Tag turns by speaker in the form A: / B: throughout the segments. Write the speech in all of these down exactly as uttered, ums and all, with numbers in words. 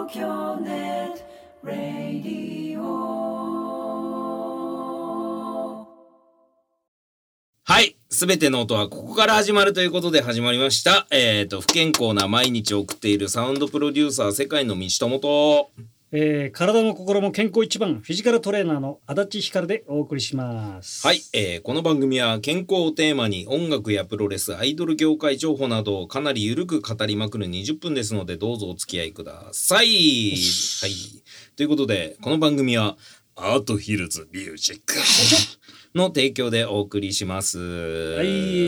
A: 京ネットラディオ。
B: はい。すべての音はここから始まるということで始まりました。えっと、不健康な毎日を送っているサウンドプロデューサー、世界の道友と、
C: えー、体も心も健康一番、フィジカルトレーナーの足立ひかるでお送りします。
B: はい。えー、この番組は健康をテーマに音楽やプロレス、アイドル業界情報などをかなり緩く語りまくるにじゅっぷんですので、どうぞお付き合いください。はい。ということで、この番組はアートヒルズミュージックの提供でお送りします。
C: はい、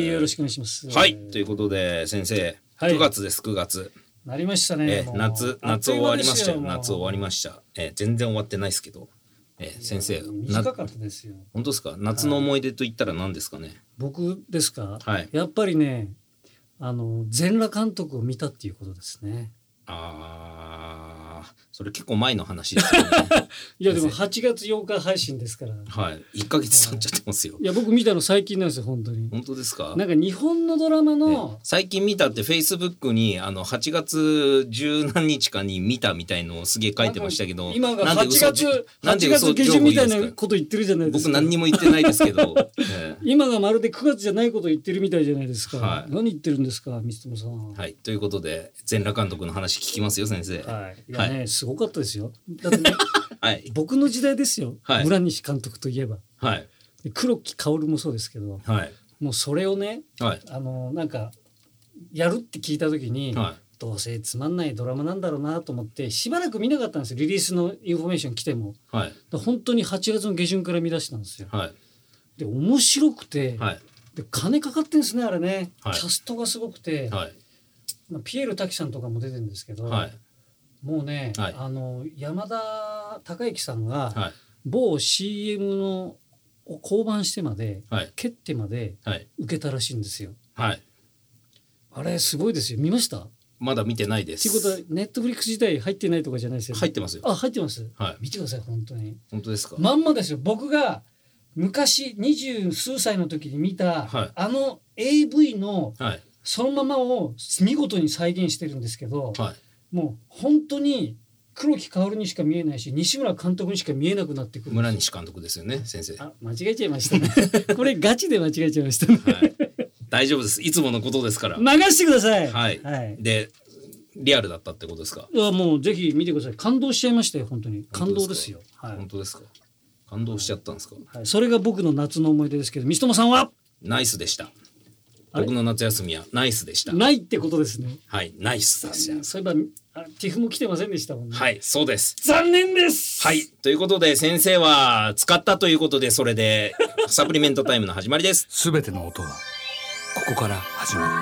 C: よろしくお願いします。
B: はい。ということで、先生、はい、くがつです、くがつ。
C: なりましたね。
B: えー、夏、夏終わりましたよ。夏終わりました。えー、全然終わってないですけど。えー、先生。
C: 短かったですよ。
B: 本当ですか？夏の思い出と言ったら何ですかね？はい、
C: 僕ですか？
B: はい。
C: やっぱりね、あの、全裸監督を見たっていうことですね。
B: ああ、それ結構前の話ですよね。
C: いやでもはちがつようか配信ですから。
B: はい。いっかげつ経っちゃってますよ。
C: いや僕見たの最近なんですよ本当に。
B: 本当ですか？
C: なんか日本のドラマの
B: 最近見たってフェイスブックにあのはちがつ十何日かに見たみたいのをすげえ書いてましたけど、
C: 今がはちがつはちがつ下旬みたいなこと言ってるじゃないですか。
B: 僕何にも言ってないですけど、
C: えー、今がまるでくがつじゃないこと言ってるみたいじゃないですか。はい、何言ってるんですか三友さん。
B: はい。ということで全裸監督の話聞きますよ先生。
C: はい。いやね、はい、すごかったですよ。だってね、
B: はい、
C: 僕の時代ですよ、はい、村西監督といえば、
B: はい、
C: 黒木薫もそうですけど、はい、もうそれをね、はい、あのなんかやるって聞いた時に、はい、どうせつまんないドラマなんだろうなと思ってしばらく見なかったんですよ。リリースのインフォメーション来ても、はい、本当にはちがつの下旬から見出したんですよ、はい、で面白くて、はい、で金かかってんですねあれね、はい、キャストがすごくて、はい、まあ、ピエール滝さんとかも出てるんですけど、はい、もうね、はい、あの山田孝之さんが、はい、某 シーエム のを降板してまで、はい、蹴ってまで受けたらしいんですよ、はい、あれすごいですよ。見ました？
B: まだ見てないです。
C: っていうことはネットフリックス自体入ってないとかじゃないですよね。
B: 入ってますよ。
C: あ、入ってます、
B: はい、
C: 見てください本当に。
B: 本当ですか？
C: まんまですよ。僕が昔二十数歳の時に見た、はい、あの エーブイ の、はい、そのままを見事に再現してるんですけど、はい、もう本当に黒木薫にしか見えないし西村監督にしか見えなくなってくる。
B: 村西監督ですよね先生。
C: あ、間違えちゃいましたねこれガチで間違えちゃいましたね、はい、
B: 大丈夫です。いつものことですから
C: 流してください。
B: はい、はい、でリアルだったってことですか？
C: いやもうぜひ見てください。感動しちゃいましたよ本当に。感動ですよ。
B: はい、本当ですか？感動しちゃったんですか？
C: はい、それが僕の夏の思い出ですけど、三友さんは？
B: ナイスでした。僕の夏休みはナイスでした。
C: ないってことですね。
B: はい、ナイスです。
C: そういえばティフも来てませんでしたもんね。
B: はい、そうです。
C: 残念です。
B: はい、ということで先生は使ったということで、それでサプリメントタイムの始まりです。
D: すべての音はここから始まる。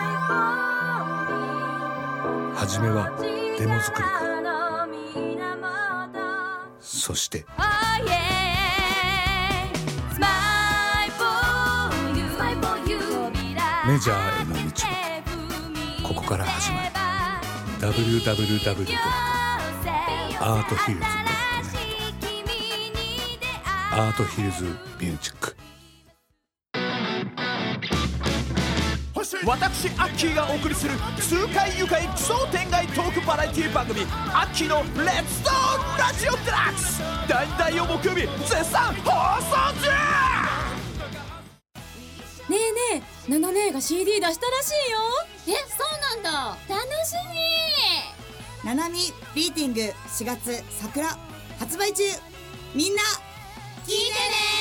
D: 始めはデモ作りか、そしてメジャーへの道はここから始まる。 ダブリューダブリューダブリュー ドット アートヒルズ ドット ネット アートヒルズミュージック。
E: 私アッキーがお送りする痛快愉快奇想天外トークバラエティ番組アッキーのレッツドーラジオデラックス、だいたいを木曜日絶賛放送中。
F: ねえねえ、ナナ姉が シーディー 出したらしいよ。え、そうなんだ。楽しみ。
G: ナナミビーティングしがつ桜発売中。みんな聞いてね。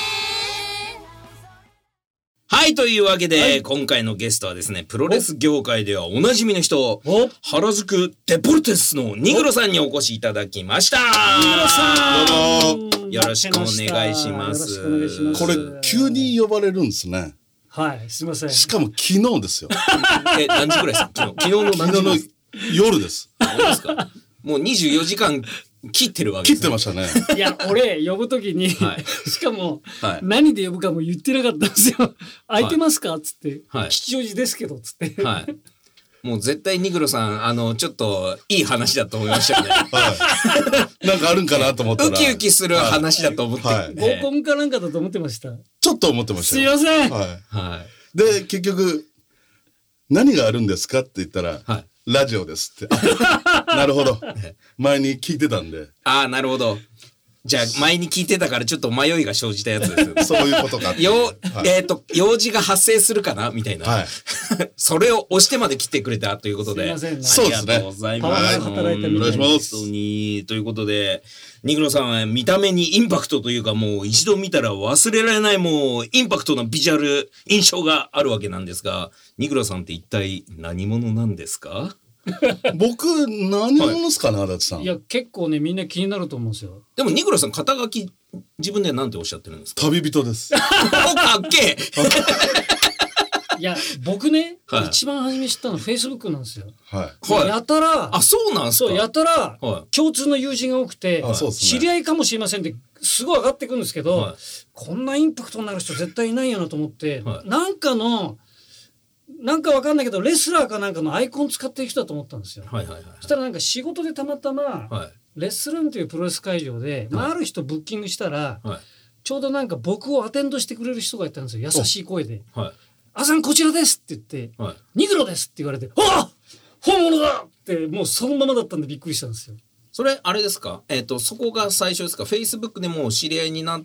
B: はい、というわけで、はい、今回のゲストはですね、プロレス業界ではおなじみの人、原宿デポルテスのニグロさんにお越しいただきました。
C: ニグロさん、
B: どうもよろしくお願いします。
H: これ急に呼ばれるんですね。
C: はい、すみません。
H: しかも昨日ですよ。
B: え、何時ぐらいですか？昨日、昨日の何時
H: 昨日の夜です。
B: そうですか。もうにじゅうよじかん切ってるわけです、
H: ね、切ってましたね。
C: いや、俺呼ぶときに、はい、しかも、はい、何で呼ぶかも言ってなかったんですよ。空いてますかっつって、はい、吉祥寺ですけどっつって。はい。
B: もう絶対ニグロさん、あのちょっといい話だと思いましたね。
H: はい。なんかあるんかなと思ったら。
B: ウキウキする話だと思って。はい、
C: 合コンかなんかだと思ってました。
H: ちょっと思ってましたよ。
C: すいません。
H: はい。はい。で結局何があるんですかって言ったら、はい、ラジオですって。なるほど。 前に聞いてたんで。
B: ああ、なるほど。じゃあ前に聞いてたからちょっと迷いが生じたやつです。
H: そういうことか。
B: よ、はい、えっ、ー、と用事が発生するかなみたいな。はい、それを押してまで来てくれたということで。
C: すいません、ね。
H: そうですね。
B: ありがとうございます。はい、
C: 働いて
H: お願いします。
B: 本当にということで、ニグロさんは見た目にインパクトというか、もう一度見たら忘れられないもうインパクトなビジュアル印象があるわけなんですが、ニグロさんって一体何者なんですか？
H: 僕何者ですかね、足立さん。
C: いや結構ねみんな気になると思うんですよ。
B: でもニグロさん肩書き自分ではなんておっしゃってるんですか？
H: 旅人です。
B: かっけえ。
C: いや僕ね、
B: はい、
C: 一番初め知ったのフェイスブックなんですよ。
H: はい。
C: やたら
B: あそうなんですか。
C: そうやたら、
B: はい、
C: 共通の友人が多くて、
H: はい、そうですね、
C: 知り合いかもしれませんってすごい上がってくるんですけど、はい、こんなインパクトになる人絶対いないよなと思って、はい、なんかのなんかわかんないけどレスラーかなんかのアイコン使ってる人だと思ったんですよ。
B: はいはいはい、
C: そしたらなんか仕事でたまたま、はい、レッスルームというプロレス会場で、はい、まあ、ある人ブッキングしたら、はい、ちょうどなんか僕をアテンドしてくれる人がいたんですよ。優しい声で。はい、あさんこちらですって言って、はい、ニグロですって言われて、あ本物だってもうそのままだったんでびっくりしたんですよ。
B: それあれですか、えーと、そこが最初ですか？フェイスブックでもう知り合いになって、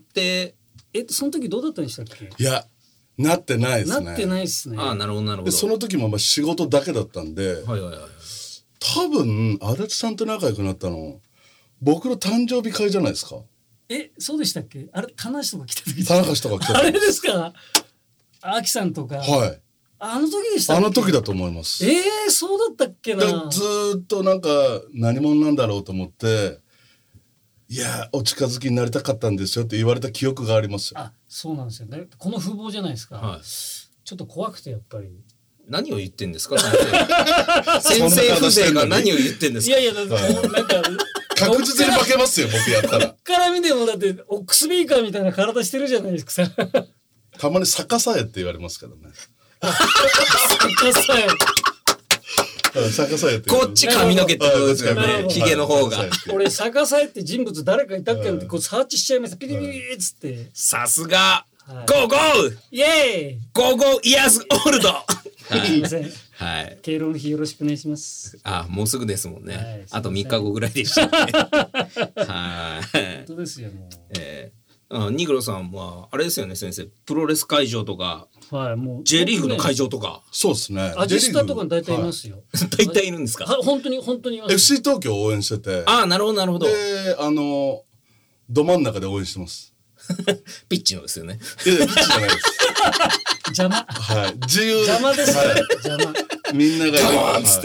C: えその時どうだったんでしたっけ？
H: いやなってないですね。
C: なってないですね。
B: ああなるほどなるほど。
H: でその時もまあ仕事だけだったんで、はいはいはい、多分足立さんと仲良くなったの僕の誕生日会じゃないですか。
C: えそうでしたっけ？あれ田中氏とか来た時
H: 田中氏とか来た時
C: あれですか？アキさんとか。
H: はい。
C: あの時でしたっけ？
H: あの時だと思います。
C: えー、そうだったっけな。
H: ずーっとなんか何者なんだろうと思って、いやお近づきになりたかったんですよって言われた記憶がありますよ。
C: あそうなんですよね。この風貌じゃないですか、はい、ちょっと怖くてやっぱり。
B: 何を言ってんですか先生先生風情が何を言ってんですか。
C: いやいやだってもうなんか
H: 確実に負けますよ僕やったら。
C: こっから見てもだってオックスビーカーみたいな体してるじゃないですか
H: たまに逆さえって言われますけどね。
C: 逆さえ
H: 逆さえって
B: こっち髪の毛ってことですからね。ヒゲの方が。
C: 俺逆さえって人物誰かいたっけってこうサーチしちゃいました。ピリピリっつって。
B: さすが。ゴーゴー。
C: イエーイ。
B: ゴーゴーイヤーズオールド。
C: すいません。
B: はい。
C: 敬老の日よろしくお願いします。
B: あ、もうすぐですもんね。はい、あとみっかごぐらいでしたね。はい。
C: 本当ですよもう。
B: えー、あニグロさんはあれですよね先生。プロレス会場とか。
C: はい、もう
B: J リーグの会場とか、
H: そうですね。
C: アジスタとか大体いますよ。
B: 大体いるんですか？
C: 本当に本当にいます。
H: エフシー 東京を応援してて。
B: ああなるほどなるほど。
H: であのど真ん中で応援してます。
B: ピッチのですよね。
H: いやいやピッチじゃないです。
C: 邪魔。
H: はい。自由。
C: 邪魔です。はい、邪魔。
H: みんなが
B: ガーンつって、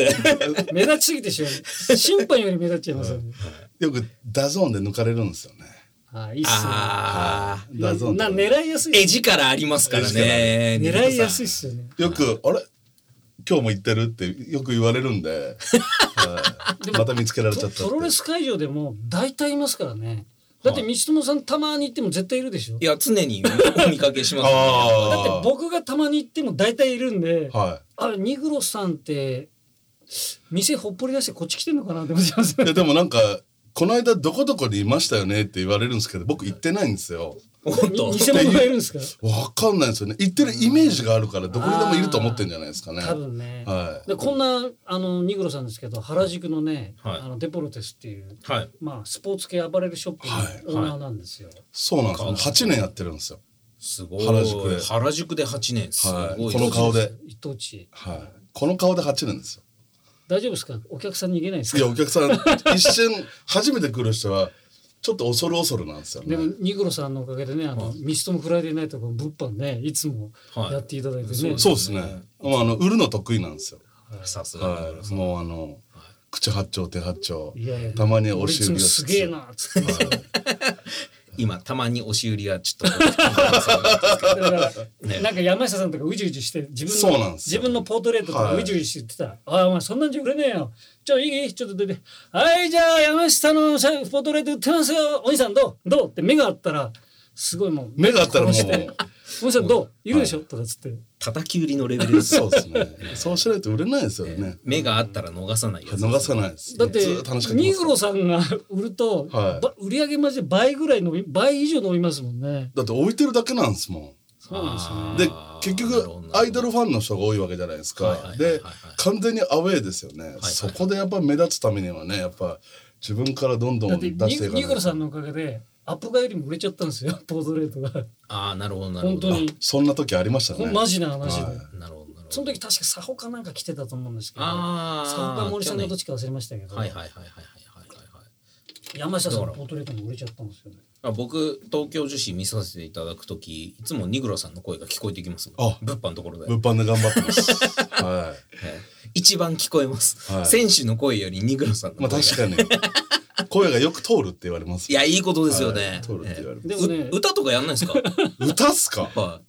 C: はい、目立ちすぎてしまう。審判より目立っちゃいますよね。
H: よくダゾーンで抜かれるんですよね。
C: あいいっすね。
B: あ
C: あなな狙いやすい。
B: 絵力ありますからね。
C: 狙いやすいっすよね。
H: よくあれ今日も行ってるってよく言われるんで、はい、また見つけられちゃった。
C: プロレス会場でも大体いますからね。だって道友さんたまに行っても絶対いるでしょ。
B: いや常にお見かけします、ね、
C: だって僕がたまに行っても大体いるんで、はい、あニグロさんって店ほっぽり出してこっち来てんのかなって思っちゃいます。
H: いやでもなんかこの間どこどこにいましたよねって言われるんですけど僕行ってないんですよ。
C: 本当偽物がいるんですか？
H: わかんないんですよね。行ってるイメージがあるからどこにでもいると思ってんじゃないですかね。
C: 多分ね、
H: はい、
C: でこんなあのニグロさんですけど原宿のね、はい、あのデポルテスっていう、はい、まあスポーツ系アパレルショップのオーナーなんですよ。はいはい、
H: そうなんですよ。はちねんやってるんですよ。
B: すごい。
H: 原宿で
B: 原宿ではちねんすごい、はい、
H: この顔で
C: 一等地、
H: はい、この顔ではちねんですよ。
C: 大丈夫ですか？お客さん逃げないですか？
H: いやお客さん一瞬初めて来る人はちょっと恐る恐るなんですよね。
C: でもニグロさんのおかげでねあの、はい、ミストもフライデーナイトとか物販ねいつもやっていただいてね、
H: はい、そうですね。もうあの売るの得意なんですよ。
B: さすが、はい、
H: もうあの、はい、口八丁手八丁
C: いやいや
H: たまに押し売りを
C: すげえなっつって、はい
B: 今たまに押し売りはちょっと
C: ね、なんか山下さんとかうじうじして自分の自分のポートレートとかうじうじして言ってた、はい、ああお前そんなんじゃ売れねえよちょいいちょっと出てはいじゃあ山下のポートレート売ってますよお兄さんどうどうって目があったらすごいもう
H: 目があったらもう
C: お兄さんどういるでしょ、はい、とかつって
B: 叩き売りのレベルです。
H: そうですね。そうしないと売れないですよね。えー、
B: 目があったら逃さないやつ。
H: 逃さないです。
C: だってニグロさんが売ると、はい、売り上げマジで倍ぐらいの倍以上伸びますもんね。
H: だって置いてるだけなんですもん。
C: そうですね。
H: で結局アイドルファンの人が多いわけじゃないですか。で完全にアウェーですよね。はいはいはい、そこでやっぱ目立つためにはねやっぱ自分からどんどん出していかないと。
C: ニグロさんのおかげでアップがよりも売れちゃったんですよポートレートが。
B: ああなるほどなるほど。
C: 本当に
H: そんな時ありましたね。
C: マジな話で、
H: はい、
B: なるほど。
C: その時確かサホかなんか来てたと思うんですけど、
B: あ
C: サホか森さんのどっちか忘れましたけど、
B: はいはいはいはいはいはいはい。
C: 山下さんのポートレートも売れちゃったんですよね。
B: あ僕東京樹脂見させていただくときいつもニグロさんの声が聞こえてきます。あ物販のところで。
H: 物販で頑張ってます。はい。
B: 一番聞こえます。はい、選手の声よりニグロさんの声が。まあ
H: 確かに。声がよく通るって言われます。
B: いやいいことですよね。はい、
H: 通るって言われます。
C: でもね
B: 歌とかやんないですか。
H: 歌っすか。
B: はい。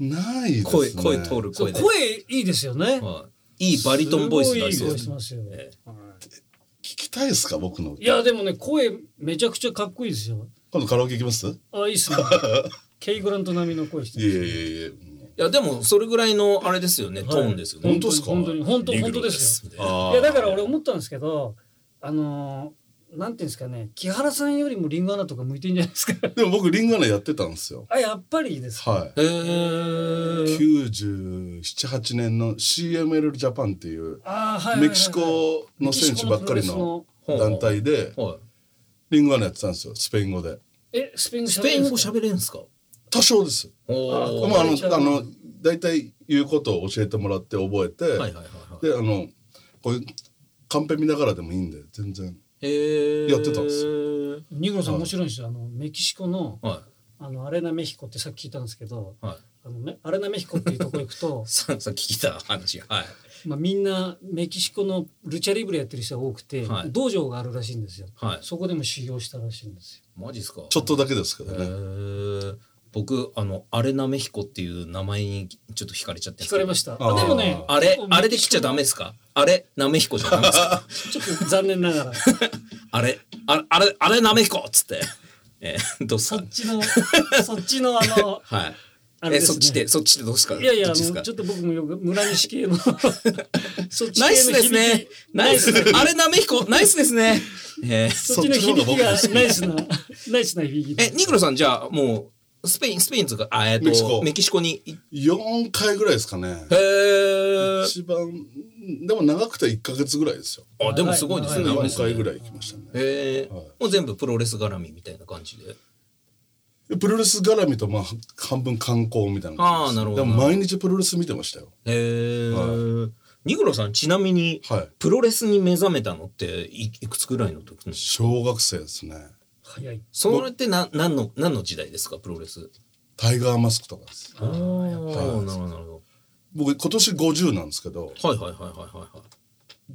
H: ないですね。
B: 声声通る声で。
C: 声いいですよね。
B: はい。いいバリトンボイス
C: 出してますよ。
H: えー、聞きたいですか僕の。
C: いやでもね声めちゃくちゃかっこいいですよ。
H: 今度カラオケ行きます？
C: あいいっすね。ケイグラント並みの声してます。
H: いやいやいや。い
B: やでもそれぐらいのあれですよね、はい、トーンですよね。
H: 本当ですか？
C: 本当に本当本当ですよ。いやだから俺思ったんですけど、あのー、なんていうんですかね、木原さんよりもリンゴアナとか向いてんじゃないですか。
H: でも僕リンゴアナやってたんですよ。
C: あやっぱりいいです。
H: はい。えー、きゅうじゅうなな、はちねんの シーエムエル ジャパンっていう、はいはいはいはい、メキシコの選手ばっかりの団体でリンゴアナやってたんですよ、スペイン語で。
C: えスペイン語
B: スペイン語喋れるんですか？
H: 多少です。あまああのあのだいたい言うことを教えてもらって覚えて、はいはいはいはい、であのこういうカンペ見ながらでもいいんで全然やってたんですよ。
C: ニグロさん面白いんですよ。あのメキシコの、はい、あのアレナメヒコってさっき聞いたんですけど、はい、あのねアレナメヒコっていうとこ行くと
B: ささっき聞いた話はい。
C: まあ、みんなメキシコのルチャリブレやってる人が多くて、はい、道場があるらしいんですよ、はい、そこでも修行したらしいんですよ。
B: マジですか？
H: ちょっとだけですけどね。
B: 僕あのアレナメヒコっていう名前にちょっと惹かれちゃって。
C: 惹かれました。あでもね
B: あれあれで来ちゃダメですか？あれナメヒコじゃダメですか？
C: ちょっと残念ながら
B: あれああれあれナメヒコっつって、えー、どうすか？
C: そっちのそっちのあの
B: はいあれ、ね、そっちでそっちでどうですか？
C: いやいやあのちょっと僕もよく村西系のそっち
B: ナイスですね。ナイスあれナメヒコナイスですね。
C: えー、そっちの響きがナイスなナイスな響き。
B: えニグロさんじゃあもうスペインスペインとかあえっとメキシコメキシコに
H: よんかいぐらいですかね。
B: へえ。
H: 一番でも長くていっかげつぐらいですよ。
B: あでもすごいですね。
H: よんかいぐらい行きましたね。
B: へえ。もう全部プロレス絡みみたいな感じで。
H: プロレス絡みとまあ半分観光みたいな感じです。ああなるほど。でも毎日プロレス見てましたよ。
B: へえ、はい。ニグロさんちなみに、はい、プロレスに目覚めたのっていくつぐらいの時？
H: 小学生ですね。
C: 早い。
B: それってな何の何の時代ですかプロレス？
H: タイガーマスクとかです。
B: ああ、はい、なるほどなるほど。
H: 僕今年ごじゅうなんですけど。
B: はいはいはいはいはいはい。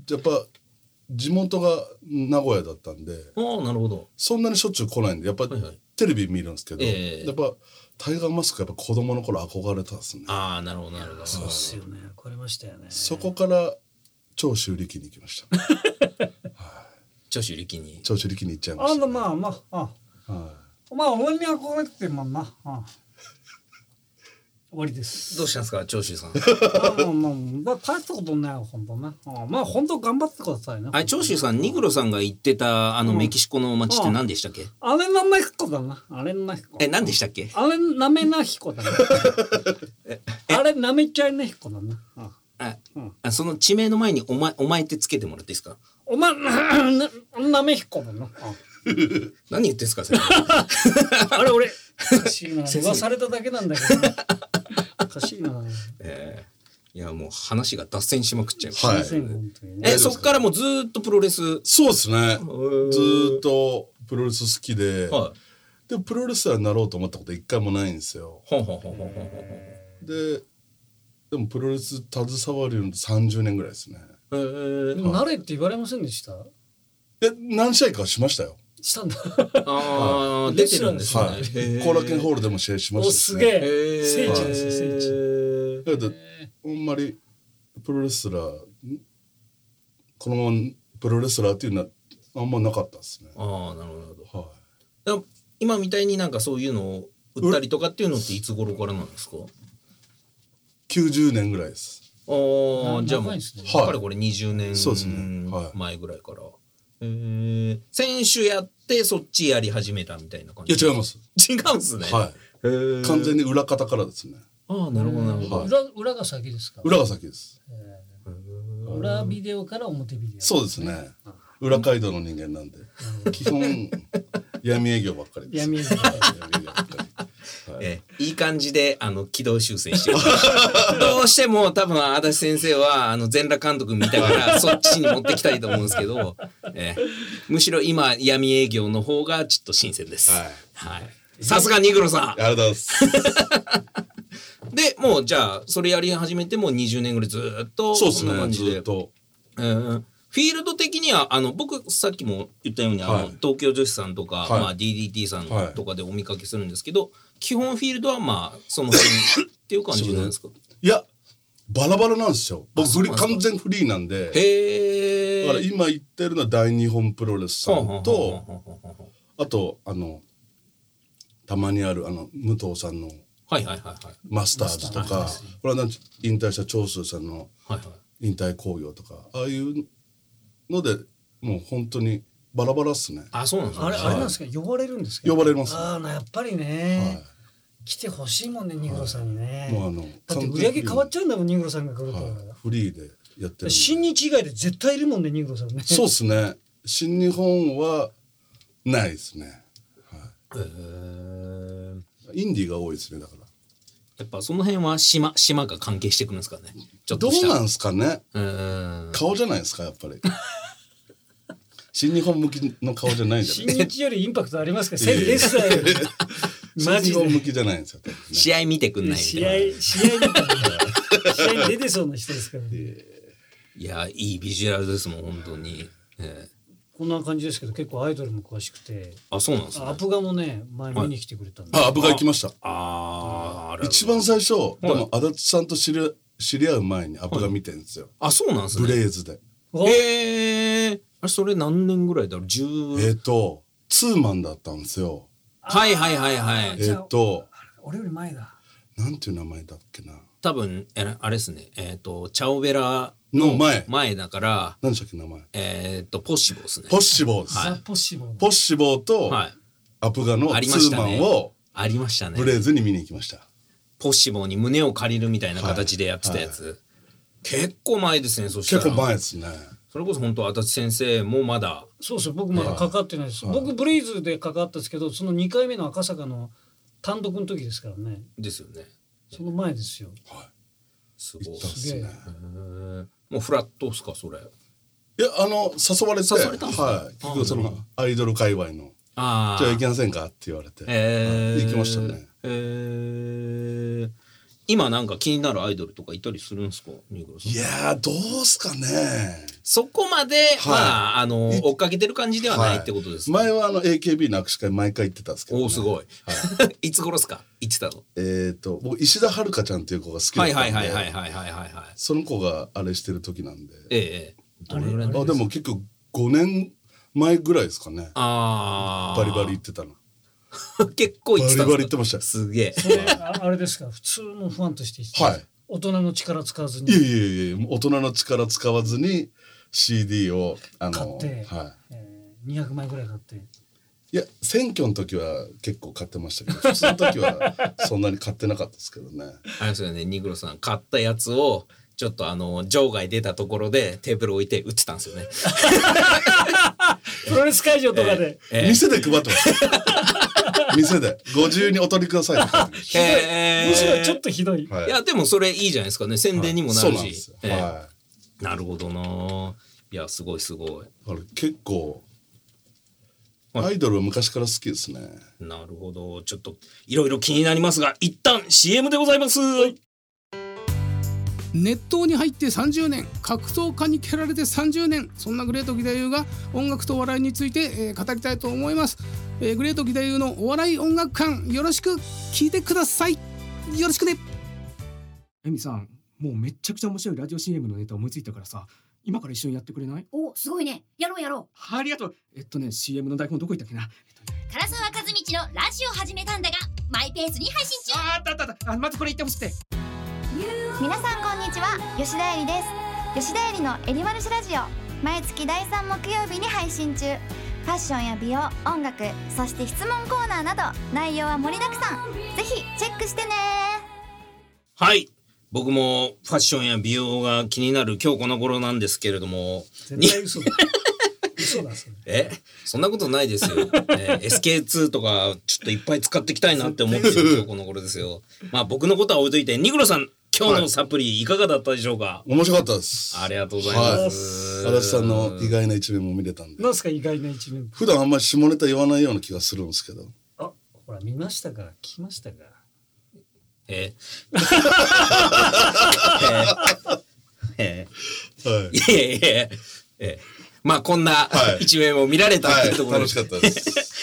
H: やっぱ地元が名古屋だったんで。
B: ああなるほど。
H: そんなにしょっちゅう来ないんでやっぱ。はいはいテレビ見るんですけど、えー、やっぱタイガーマスクやっぱ子供の頃憧れたんですね。
B: ああなるほどなるほど。
C: そうですよね。憧れましたよね。
H: そこから長州力に行きました。はい、
B: 長州力に。
H: 長州力に行っちゃいました、ね。
C: あまあまああ、はい、まあ俺に憧れてもんな。あ終わりです。
B: どうしたんですか長州さん。
C: あまあまあ大したことない本当ね。あまあ本当頑張ってくださいね。
B: あ長州さんニグロさんが言ってたあのメキシコの街って何でしたっけ？うん、
C: あれなめひこだな。あれなひこ。
B: え何でしたっけ？
C: あれなめなひこだな。あれなめちゃいなひこだな。あ
B: あ、うん、あその地名の前にお前お前ってつけてもらっていいですか？
C: お前ななめひこだな。
B: 何言ってんすかそれ。
C: あれ俺おかしいな言わされただけなんだけど、ね、おかしいな、
B: えー、いやもう話が脱線しまくっちゃいました、
H: はい
B: ね、えそっからもうずっとプロレス。
H: そうですねずっとプロレス好きで、はい、でもプロレスラーになろうと思ったこと一回もないんですよ。ででもプロレス携わるのさんじゅうねんぐらいですね。
C: えー、でも慣れって言われませんでした？
H: え何試合かしましたよ。
C: したんだ。
B: ああ出てるんですね。
H: 後楽園ホールでも試合しましたし、
C: ね。おすげえ。聖地ですよ聖地。
H: だってあんまりプロレスラーこのままプロレスラーっていうのはあんまなかったですね。
B: ああなるほど。はい。今みたいになんかそういうのを売ったりとかっていうのっていつ頃からなんですか？
H: きゅうじゅうねんぐらいです。
B: ああじゃあもう、ね、はい、これにじゅうねんまえぐらいから。えー、選手やってそっちやり始めたみたいな感じ。
H: いや違います。
B: 違うんですね。
H: はい。完全に裏方からですね。
B: ああなるほどなるほど。
C: 裏裏が先ですか。
H: 裏が先です。
C: 裏ビデオから表ビデオ。
H: そうですね。 裏街道の人間なんで基本闇営業ばっかりです。
C: 闇営業ばっかり
B: はい、えいい感じであの軌道修正してるどうしても多分足立先生はあの全裸監督見たからそっちに持ってきたいと思うんですけど、えー、むしろ今闇営業の方がちょっと新鮮です。はいはい、さすがニグロさん。
H: ありがとうございます
B: でもうじゃあそれやり始めてもにじゅうねんぐらいずっと
H: そうですね、
B: こんな感じでずっと、えーフィールド的にはあの僕さっきも言ったように、はい、あの東京女子さんとか、はいまあ、ディーディーティー さんとかでお見かけするんですけど、はい、基本フィールドはまあその辺っていう感じなんですか？
H: いやバラバラなんですよ。僕フリ完全フリーなんで。へー。だから今言ってるのは大日本プロレスさんとあとあのたまにあるあの武藤さんのマスターズとか、これはなん引退した長州さんの引退興行とか、ああいうのでもう本当にバラバラっすね。
B: あ、そうなんですか。
C: あれ、あれなんですか、呼ばれるんですか。
H: 呼ばれます、ね。
C: ああ、やっぱりね、はい、来てほしいもんね、ニグロさんにね。はい、もうあのだって売り上げ変わっちゃうんだもん、ニグロさんが来ると。はい、
H: フリーでやってる。
C: 新日以外で絶対いるもんね、ニグロさんね。
H: そうですね。新日本はないですね。はい。インディーが多いですね、だから。
B: やっぱその辺は島島が関係してくるんですかね。
H: ちょっとどうなんですかね。顔じゃないですかやっぱり。新日本向きの顔じゃないんじゃない。
C: 新日よりインパクトありますか。レスラーより。
H: マジで。新日本向きじゃないんですよ。
B: 試合見てくんないみたいな。
C: 試合試合見て試合に出てそうな人ですからね。
B: いやいいビジュアルですもん本当に。えー
C: こんな感じですけど結構アイドルも詳しくて。
B: あ、そうなんですね。
C: アプガもね前見に来てくれたんで。
H: あ、アプガ行きました。
B: ああ。
H: 一番最初、でも足立さんと知り知り合う前にアプガ見てるんですよ。
B: あ、そうなんですね。
H: ブレイズで。
B: へえ。あれそれ何年ぐらいだろう。十。
H: えっとツーマンだったんですよ。
B: はいはいはいはい。
H: えっと
C: 俺より前だ。
H: なんていう名前だっけな。
B: 多分あれですね。えっとチャオベラ
H: の前
B: 前だから。
H: 何でしたっけ名前。
B: えっとポッシボーですね。
H: ポッシボーです。
C: はい、ポッシボー。
H: ポッシボーとアプガのツーマンを
B: ありましたね。
H: ブレイズに見に行きました。
B: ポッシボーに胸を借りるみたいな形でやってたやつ。はいはい、結構前ですね。そしたら
H: 結構前ですね。
B: それこそ本当足立先生もまだ。
C: そうそう僕まだかかってないです。はい、僕ブレイズでかかったんですけどそのにかいめの赤坂の単独の時ですからね。
B: ですよね。
C: その前ですよ。
H: はい。
B: すごい。
H: すげえ。
B: もうフラットっすかそれ。
H: いやあの誘われて、
B: 誘われたんですか。
H: はい。結局そのアイドル界隈の。ああ。じゃあ行きませんかって言われて。
B: ええー。
H: 行きましたね。
B: ええー。今なんか気になるアイドルとかいたりするんですか、ニグロさん。
H: いやーどうすかね。
B: そこまで、はい、まああの追っかけてる感じではないってことですね。
H: はい、前はあの エーケービー の握手会毎回行ってたんですけど、ね。
B: おおすごい。はい、いつ頃ですか。行ってたの。
H: えっと僕石田遥ちゃんっていう子が好きだったんで。
B: はいはいはいはいはいはいはい。
H: その子があれしてる時なんで。
B: ええ。
H: どれぐらい。あでも結構ごねんまえぐらいですかね。
B: ああ。
H: バリバリ行ってたの。
B: 結構言ってたんですか。
H: バリバリ言ってました。
B: すげえ。
C: それあれですか。普通のファンとして
H: はい。
C: 大人の力使わずに。
H: いやいやいや大人の力使わずに シーディー をあの
C: 買って、
H: はい。
C: えー、にひゃくまいぐらい買って。
H: いや選挙の時は結構買ってましたけど普通の時はそんなに買ってなかったですけどね。
B: あれですよねニグロさん買ったやつをちょっとあの場外出たところでテーブル置いて売ってたんですよね。
C: プロレス会場とかで、
H: えーえー、店で配ってます店でご自由にお取りくださいと
C: ひどい、えー、むしろちょっとひどい、
B: はい、いやでもそれいいじゃないですかね宣伝にもなるし、はい、そうなんですよ、えー
H: はい、
B: なるほどないやすごいすごい
H: あれ結構アイドルは昔から好きですね。
B: なるほどちょっといろいろ気になりますが一旦 シーエム でございます。
I: 熱湯に入ってさんじゅうねん格闘家に蹴られてさんじゅうねんそんなグレート義太夫が音楽とお笑いについて、えー、語りたいと思います、えー、グレート義太夫のお笑い音楽館よろしく聞いてくださいよろしくね。
J: エミさんもうめっちゃくちゃ面白いラジオ シーエム のネタ思いついたからさ今から一緒にやってくれない？
K: おすごいねやろうやろ
J: う。ありがとう。えっとね シーエム の台本どこ行ったっけな、えっとね、
K: 唐沢和道のラジオ始めたんだがマイペースに配信中。
J: あったあったあったあまずこれ言ってほしくて。
L: 皆さんこんにちは吉田えりです吉田えりのえりまるしラジオ毎月だいさん木曜日に配信中ファッションや美容音楽そして質問コーナーなど内容は盛りだくさんぜひチェックしてね。
B: はい僕もファッションや美容が気になる今日この頃なんですけれども
C: 絶対嘘だ嘘そうなんですね。
B: えそんなことないですよ、えー、エスケーツー とかちょっといっぱい使っていきたいなって思ってる今日この頃ですよ。まあ僕のことは置いといて、ニグロさん今日のサプリいかがだったでしょうか。
H: はい、面白かったです。
B: ありがとうございます。
H: 足立さんの意外な一面も見れたんで。
C: なんですか意外な一面。
H: 普段あんまり下ネタ言わないような気がするんですけど。
C: あ、ほら見ましたか、聞きましたか。
B: えー、えー、はい、いやいやいや、えー、まあこんな一面も見られたっていうところ、
H: はいはい、楽しかったです。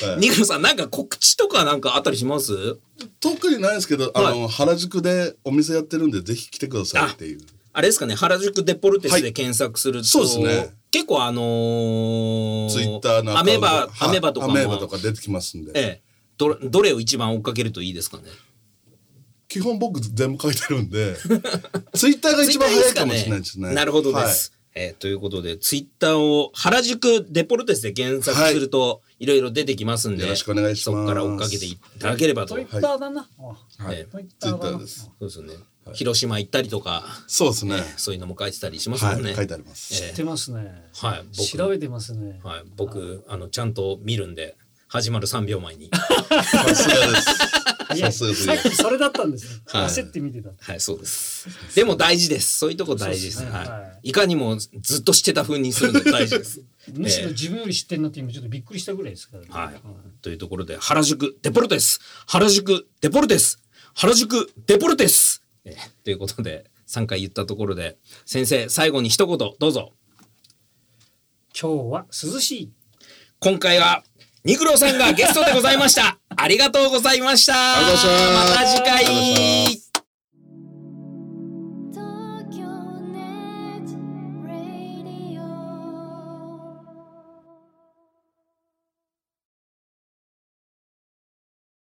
B: はい、ニグロさんなんか告知とかなんかあったりします？
H: 特にないですけど、あの、はい、原宿でお店やってるんでぜひ来てくださいっていう。
B: あれですかね、原宿デポルテスで検索すると、はい、そうですね。結構あのー、
H: ツイッターの
B: アメバアメバとかも
H: アメバとか出てきますんで、ええ、
B: どどれを一番追っかけるといいですかね。
H: 基本僕全部書いてるんでツイッターが一番早いかもしれないですね。
B: なるほどです、はい、えー、ということでツイッターを原宿デポルテスで検索するといろいろ出てきますんで、
H: よろしくお願いします。
B: そこから追っかけていただければと。
C: ツイッターだな、
H: はい、ツイッターです。
B: そうですね、はい、広島行ったりとか、
H: そうですね、
B: えー、そういうのも書いてたりしますもんね、
H: はい、書いてあります、
C: えー、知ってますね。
B: はい、
C: 僕調べてますね。
B: はい、僕あのちゃんと見るんで始まるさんびょうまえに
H: さすがです。
C: さっきそれだったんですね。はい、焦って見てた。
B: はい、そうです。でも大事です。そういうとこ大事です。ですね、はい、はい。いかにもずっと知ってた風にするの大事です。
C: むしろ自分より知ってんなって今ちょっとびっくりしたぐらいですからね。
B: はい。はい、というところで原宿デポルテス、原宿デポルテス、原宿デポルテス、えということでさんかい言ったところで先生最後に一言どうぞ。
C: 今日は涼しい。
B: 今回はニグロさんがゲストでございました。ありがとうございました。
H: ま
B: た次回。